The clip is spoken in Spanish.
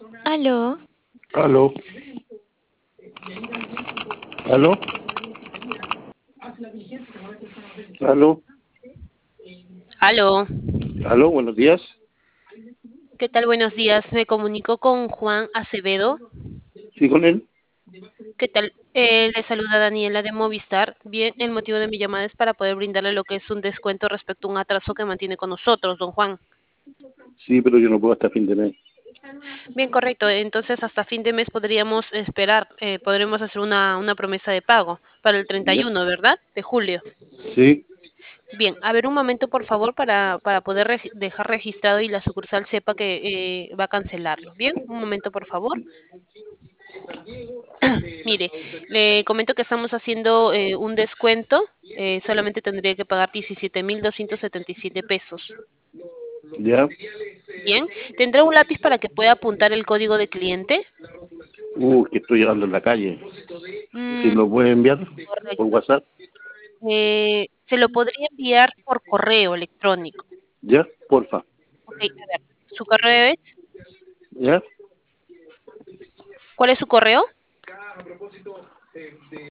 Aló, Aló, aló, aló, aló. aló, buenos días. ¿Qué tal? Buenos días. Me comunico con Juan Acevedo. Sí, con él. ¿Qué tal? Le saluda Daniela de Movistar. Bien, el motivo de mi llamada es para poder brindarle lo que es un descuento respecto a un atraso que mantiene con nosotros, don Juan. Sí, pero yo no puedo hasta fin de mes. Bien, correcto. Entonces, hasta fin de mes podríamos esperar, podremos hacer una promesa de pago para el ¿Ya? 31, ¿verdad? De julio. Sí, Bien, a ver un momento, por favor, para poder dejar registrado y la sucursal sepa que va a cancelarlo. Bien, un momento, por favor. Mire, le comento que estamos haciendo un descuento. Solamente tendría que pagar 17.277 pesos. ya. Bien, ¿tendrá un lápiz para que pueda apuntar el código de cliente? Que estoy llegando en la calle. Si Mm, lo puede enviar por correcto. WhatsApp, Se lo podría enviar por correo electrónico. ya, porfa. Ok, a ver, ¿su correo es? Ya, ¿Cuál es su correo?